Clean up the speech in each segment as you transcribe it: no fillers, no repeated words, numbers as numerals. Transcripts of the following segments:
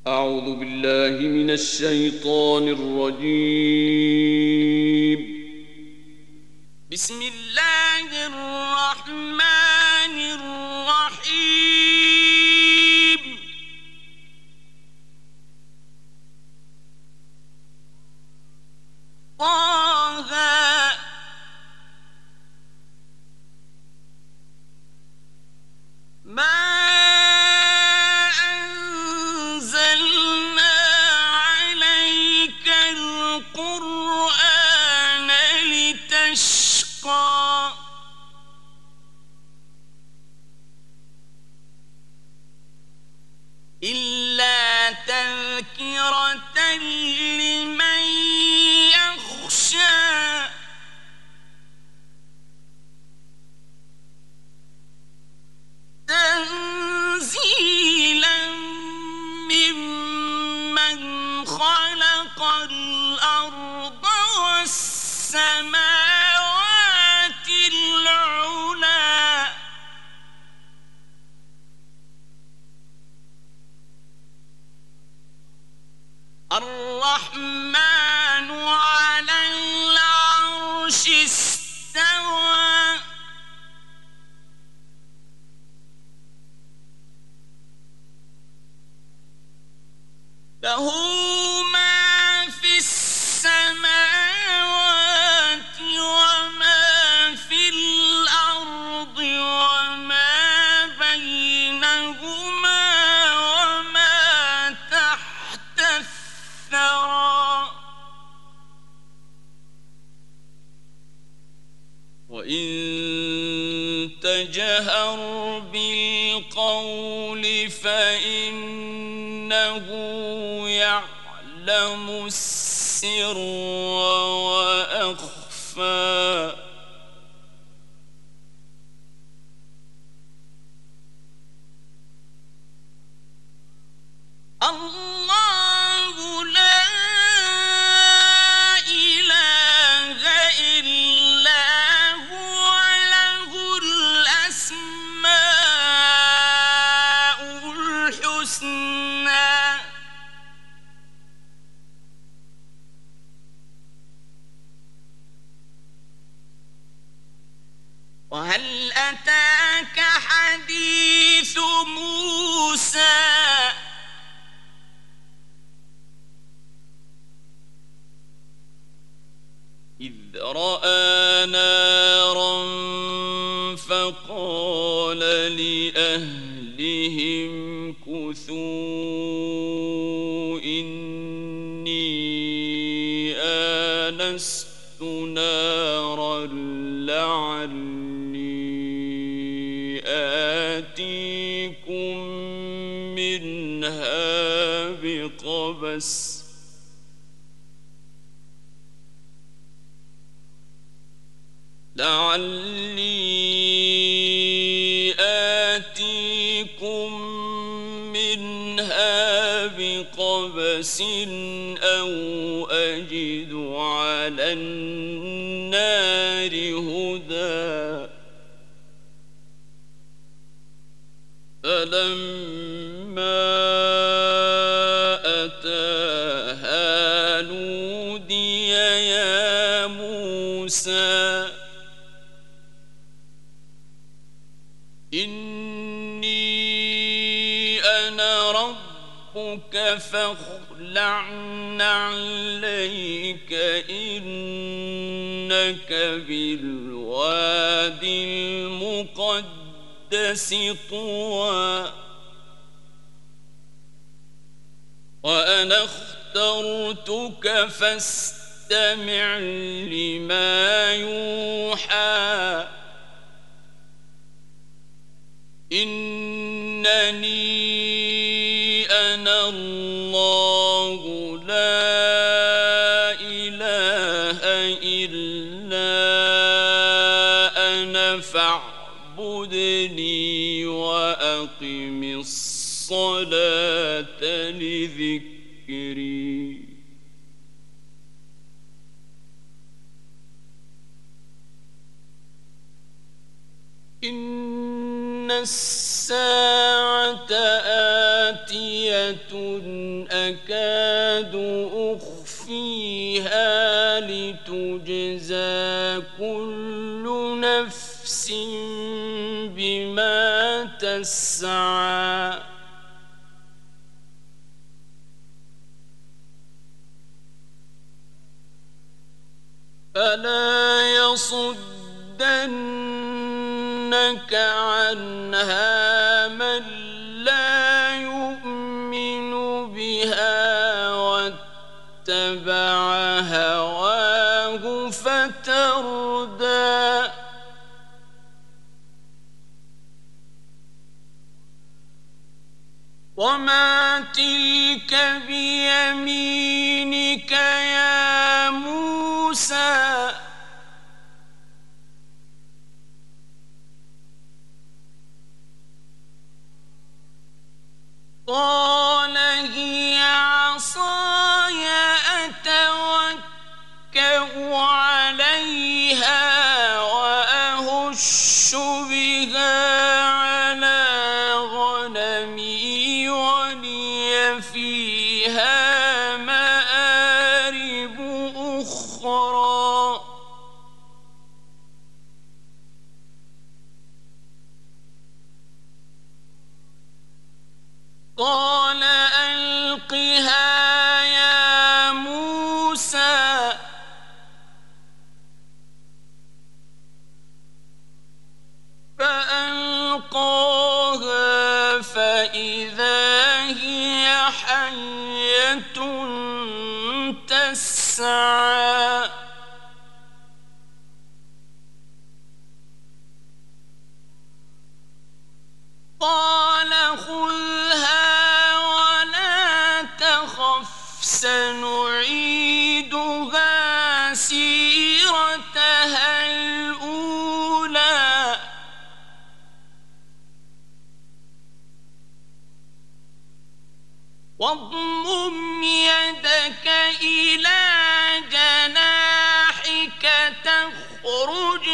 أعوذ بالله من الشيطان الرجيم. بسم الله الرحمن الرحيم. طه ما أنزلنا عليك القرآن لتشقى إلا تذكرة لمن يخشى تنزيلا ممن خلق الأرض والسماوات العلى الرحمن على العرش استوى له ما في السماوات وما في الأرض وما بينهما وما تحت الثرى وإن تجهر بالقول فإنه يعلم السر وأخفى الله لا إله إلا هو له الأسماء الحسنى وهل أتاك حديث موسى إذ رأى نارا فقال لأهلهم كثوا إني آنست نارا لعلي آتيكم منها بقبس أو أجد على النار هدى فلما أتاها نودي يا موسى إني أنا ربك فاخلع نعليك إنك بالوادي المقدس طوى وأنا اخترتك فاستمع لما يوحى إنني أنا الله لا إله إلا أنا فاعبدني وأقم الصلاة لذكري إن الساعة آتية أكاد أخفيها لتجزى كل نفس بما تسعى فلا يصدنك عنها من لا يؤمن بها واتبع هواه فتردى وما تلك بيمينك يا موسى قال هي عصاي أتوكأ عليها وأهش بها على غنمي ولي فيها مآرب أخرى قال ألقها يا موسى فألقاها فإذا هي حية تسعى قال خذها ولا تخف سنعيدها سيرتها الأولى واضمم يدك إلى جناحك تخرج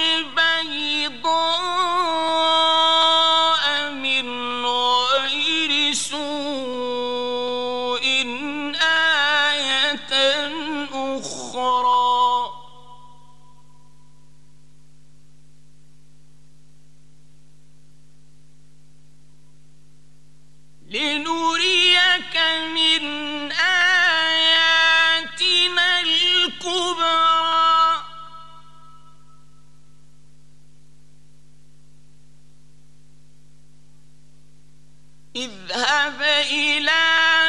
بيضاء من غير سوء آية أخرى لنريك من آياتنا الكبرى اذهب إلى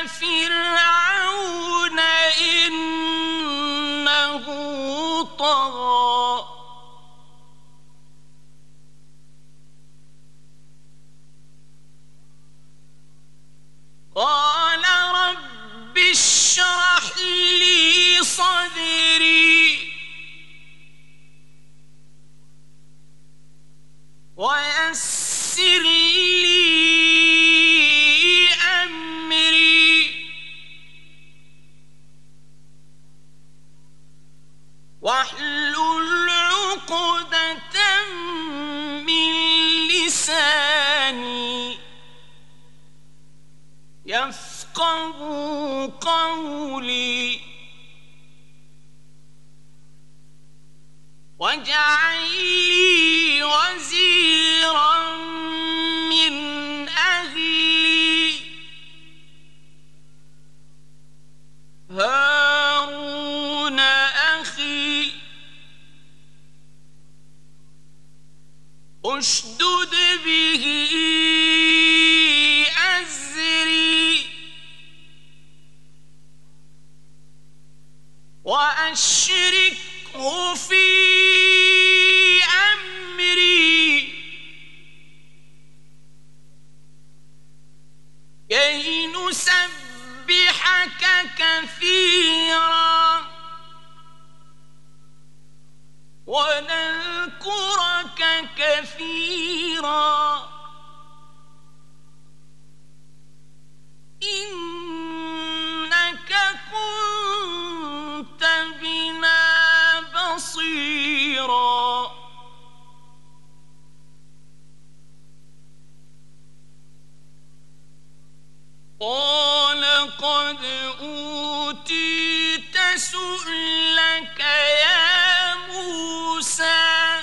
فرعون إنه طغى قال رب اشرح لي صدري ويسر لي أمري واحلل عقدة من لساني يفقهوا قولي واجعل لي وزيرا من أهلي هارون أخي اشدد به أزري وأشركه في أمري كي نسبحك كثيرا ونذكرك كثيرا إنك كنت بنا بصيرا قال قد أوتيت سؤلك يا موسى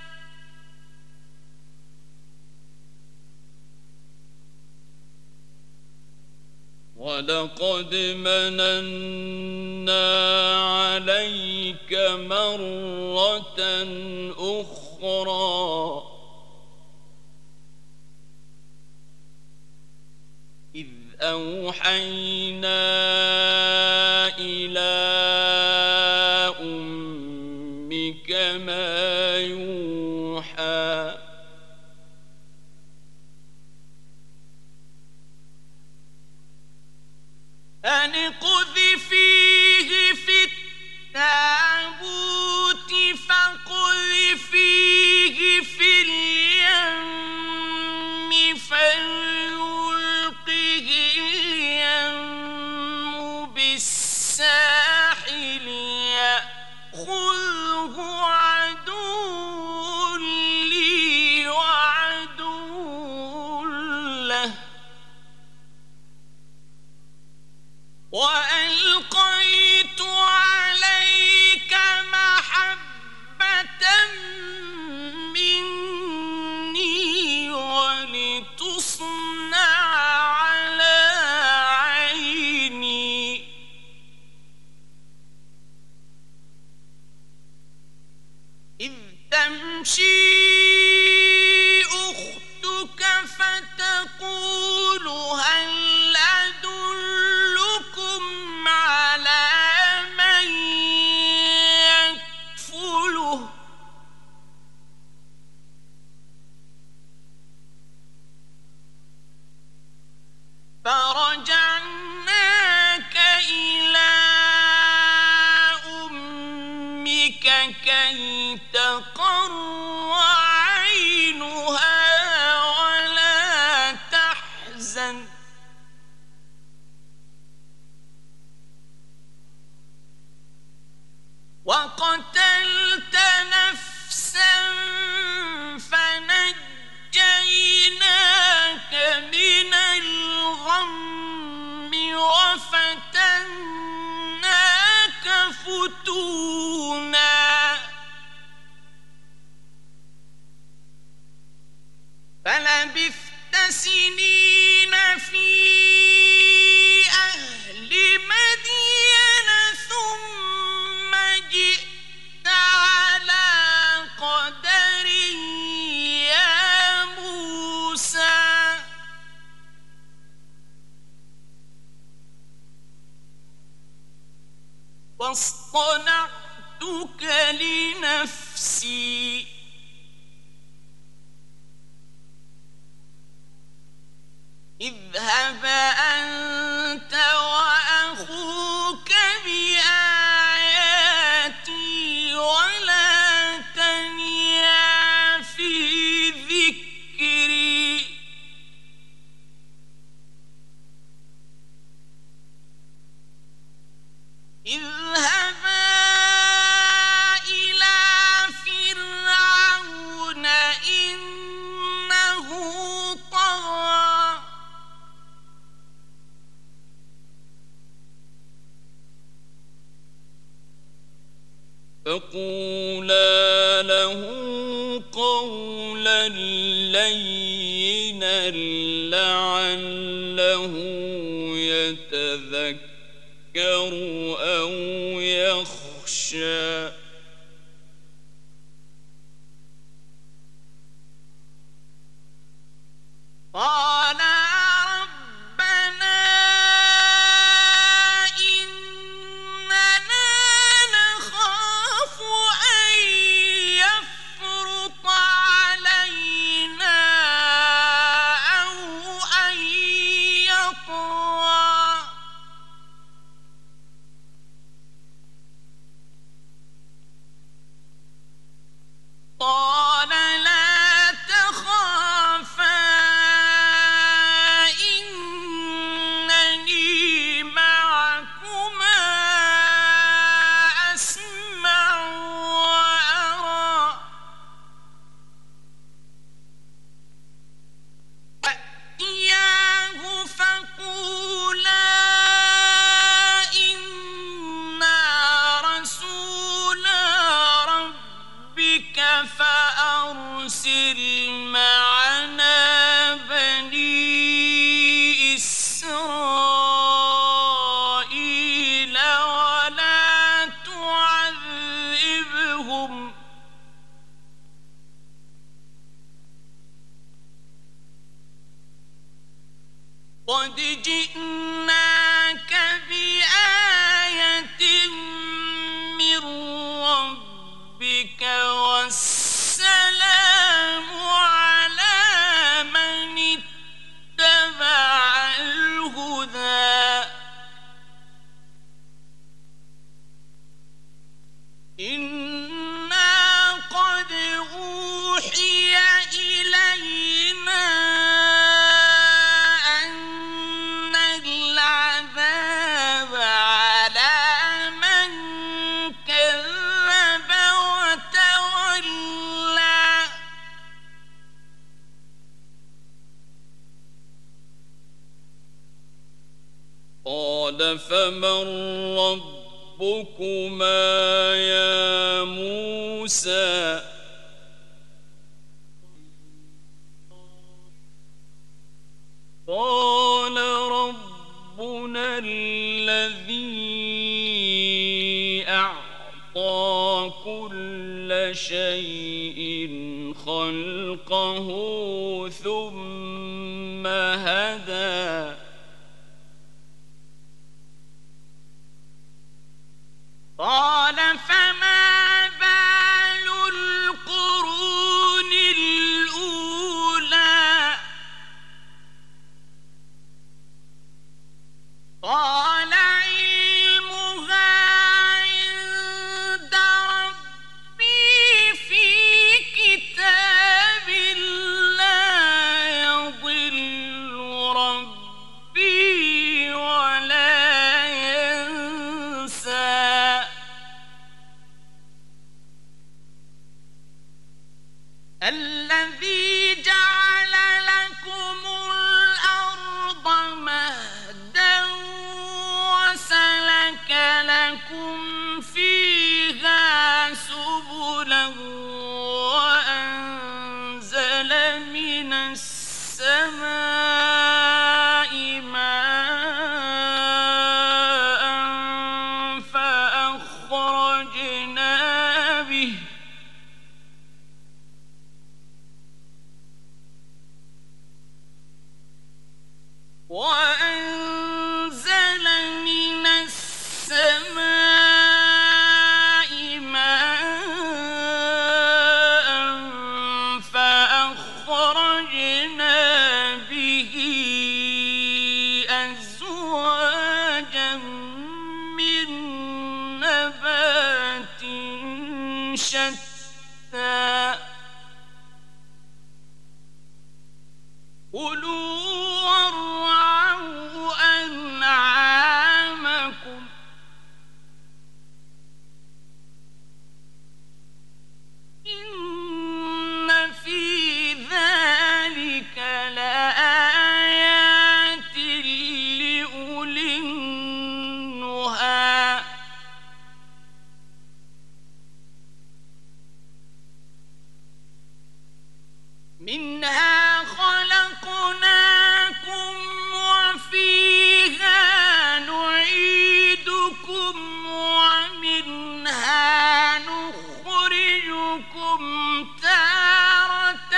ولقد مننا عليك مرة أخرى إذ أوحينا إلى أمك ما يوحى أن اقذفيه في التابوت فاقذفيه في اليم فليلقه اليم بالساحل يأخذه عدو لي وعدو له وألقيت عليك محبة مني ولتصنع على عيني إذ تمشي أختك فتقول هل أدلكم على من يكفله فرجعناك إلى أمك كي تقر عينها ولا تحزن وقتلت نفسا فنجيناك من الغم وفتناك فتونا فلبثت سنين في أهل مدين ثم جئت على قدر يا موسى واصطنعتك لنفسي اذهب أنت وأخوك بآياتي ولا تنيا في ذكري اذهبا إلى فرعون إنه طغى فقولا له قولا لينا لعله يتذكر أو يخشى قال ربنا إننا نخاف أن يفرط علينا أو أن يطغى قد جئناك بآية من ربك والسلام على من اتبع الهدى إنا قد أوحي إلينا أن العذاب على من كذب وتولى قال فمن ربكما يا موسى قال ربنا الذي أعطى كل شيء خلقه ثم هدى قال فما بال القرون الأولى قال علمها عند ربي في كتاب لا يضل ربي ولا ينسى الذي جعل لكم الأرض مهدا وسلك لكم فيها سبلا وأنزل من السماء ماء وأنزل من السماء ماء فأخرجنا به أزواجا من نبات شتى كلوا وارعوا أنعامكم إن في ذلك لآيات لأولي النهى منها خلقناكم وفيها نعيدكم ومنها نخرجكم تارة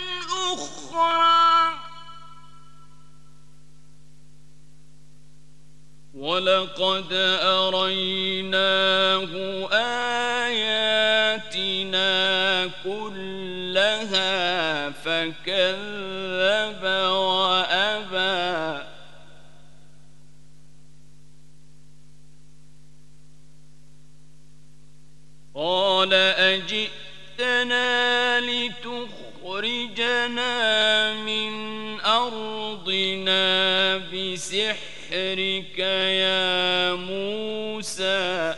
أخرى ولقد أريناه آياتنا كلها فكذب وأبى قال أجئتنا لتخرجنا من أرضنا بسحرك يا موسى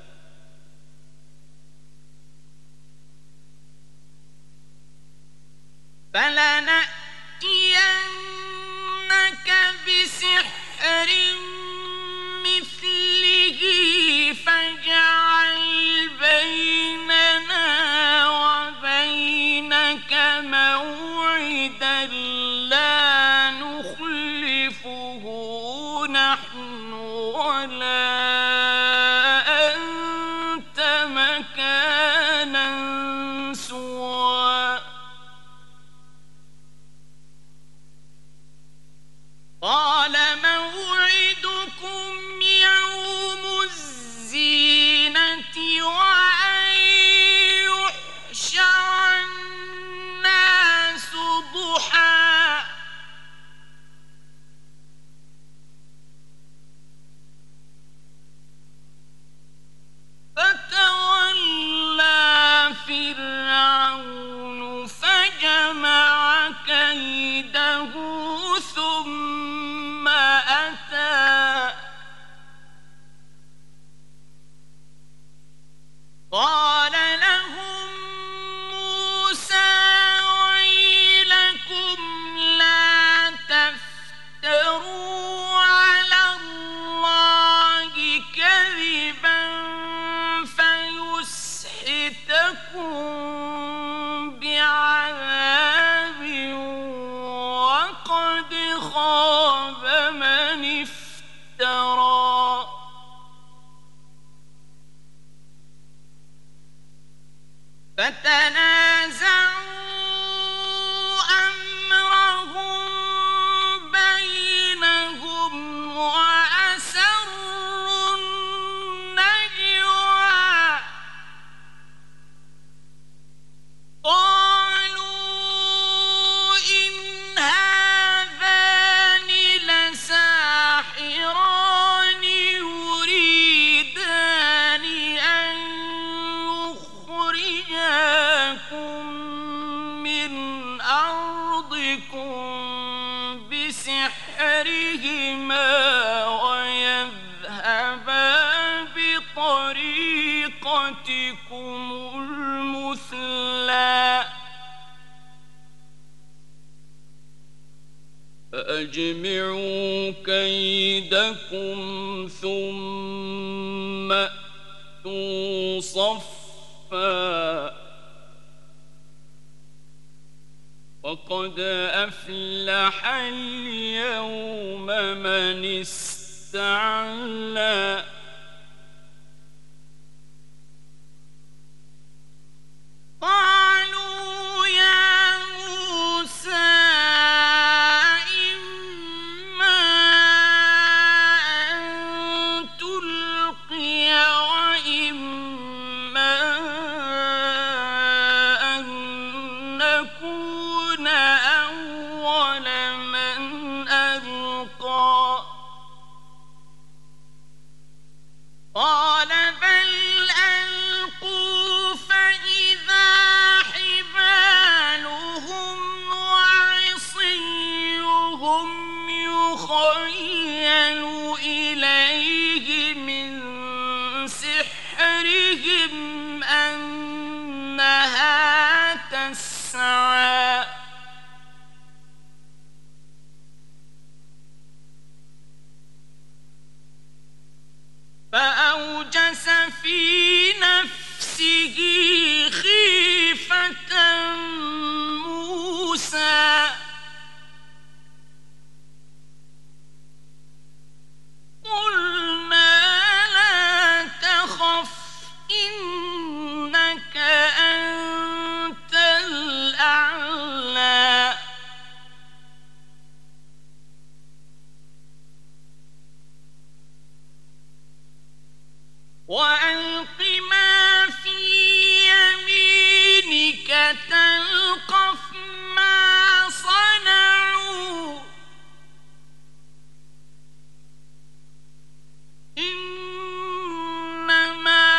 فلنأتينك بسحر مثله فاجعل بيننا وبينك موعدا لا نخلفه نحن ولا أنت مكانا سوى قال أرضكم بسحرهما ويذهبا بطريقتكم المثلى فأجمعوا كيدكم ثم أتوا صفا وقد أفلح اليوم من استعلى قالوا يا موسى إما أن تلقي وإما أن نكون أول من ألقى قال بل ألقوا فإذا حبالهم وعصيهم يخيل إليه من سحرهم أنها تسعى فأوجس في نفسه خيفة موسى قلنا لا تخف إنك أنت الأعلى وألق ما في يمينك تلقف ما صنعوا إنما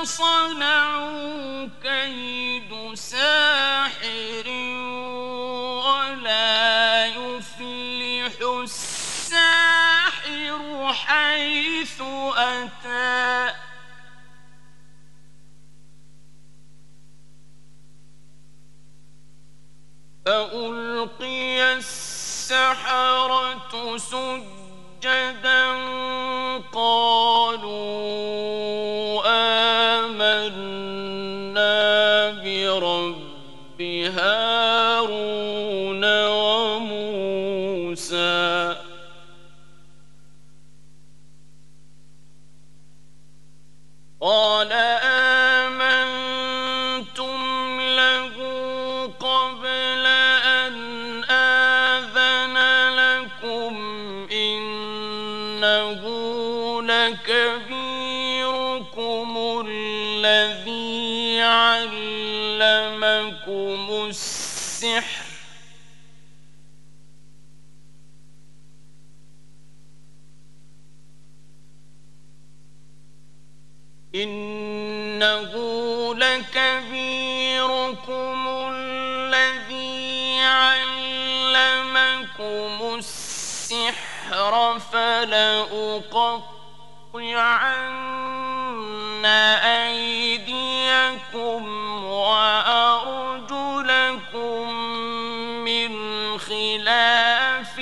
صنعوا كيد ساحر ولا يفلح الساحر حيث أتى فألقي السحرة سجدا قالوا آمنا برب هارون وموسى قال آمنتم له قبل أن آذن لكم إنه لكبيركم الذي علمكم السحر إنه لكبيركم الذي علمكم السحر فلأقطعن أيديكم وأرجلكم من خلاف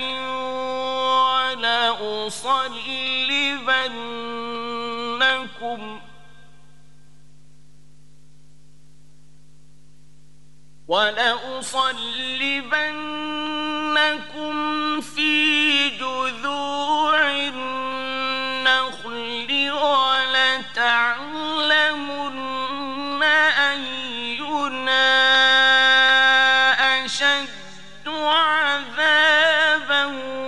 ولأصلبنكم في جذوع النخل ولتعلمن أينا أشد عذابا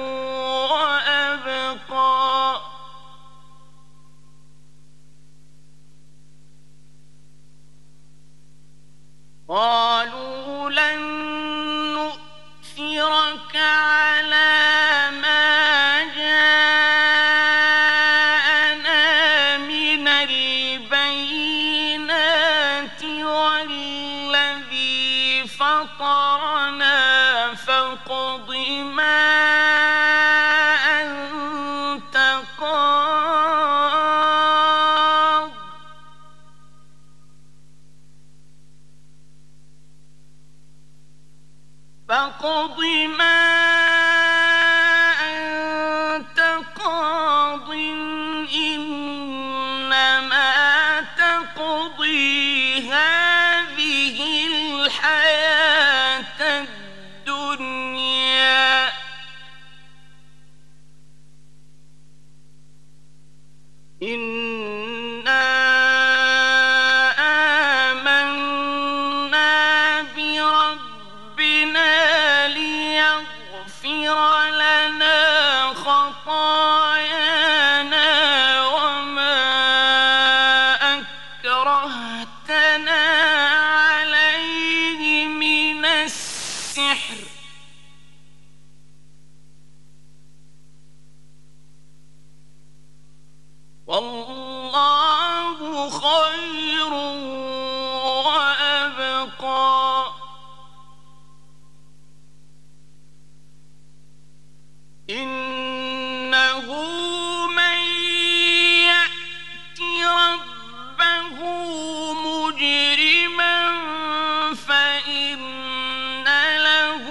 وأبقى قالوا لن نؤثرك على ما جاءنا من البينات والذي فطرنا فاقض فاقض ما أنت قاض فاقض ما أنت قاض إنما تقضي هذه الحياة الدنيا إنا آمنا بربنا ليغفر لنا خطايانا وما أكرهتنا عليه من السحر والله خير وأبقى إنه من يأت ربه مجرما فإن له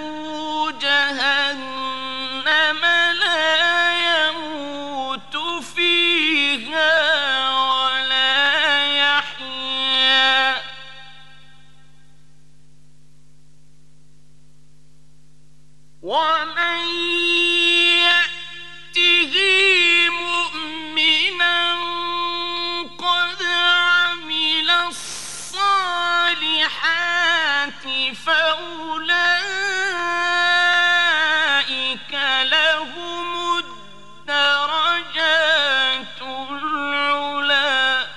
جهنم لا يموت فيها ولا يحيا ومن يأته مؤمنا قد عمل الصالحات فأولئك لهم الدرجات العلى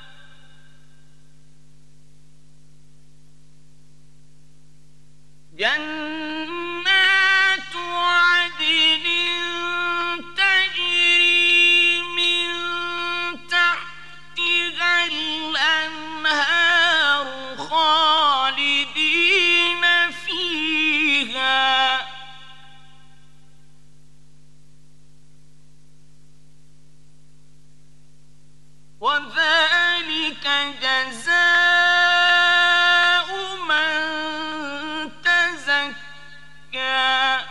جنات عدن تجري من تحتها الأنهار خالدين فيها وذلك جزاء من تزكى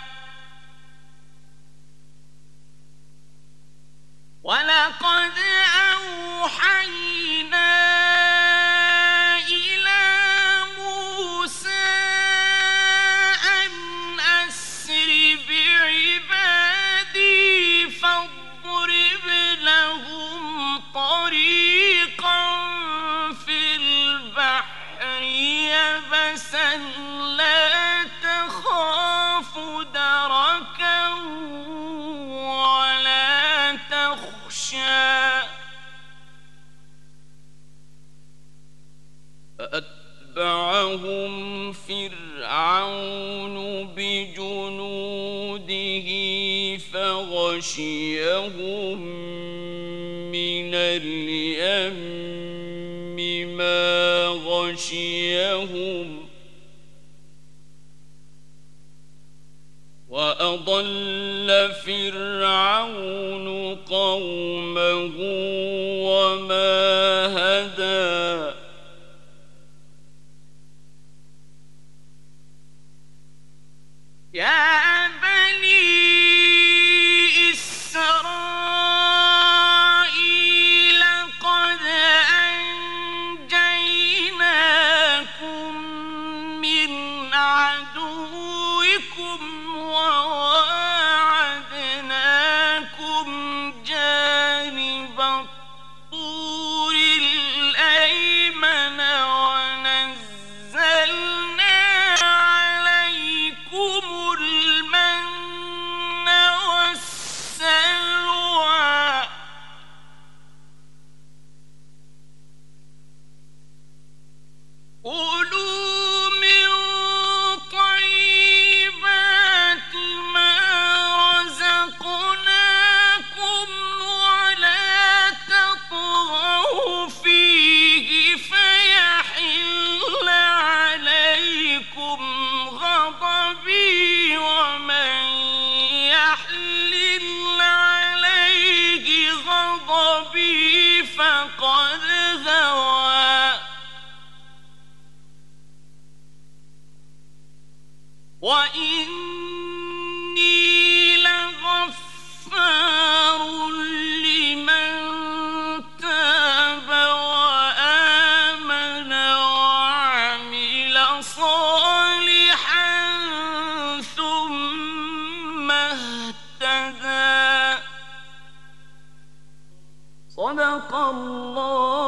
ولقد أوحينا إلى موسى أن أسر بعبادي فاضرب لهم طريقا في البحر يبسا لا تخاف دركا ولا تخشى فأتبعهم فرعون بجنوده فغشيهم من اليم ما غشيهم وأضل فرعون قومه وما هدى يا بني إسرائيل قد أنجيناكم من عدوكم وواعدناكم جانب الطور وإني لغفار لمن تاب وآمن وعمل صالحا ثم اهتدى. صدق الله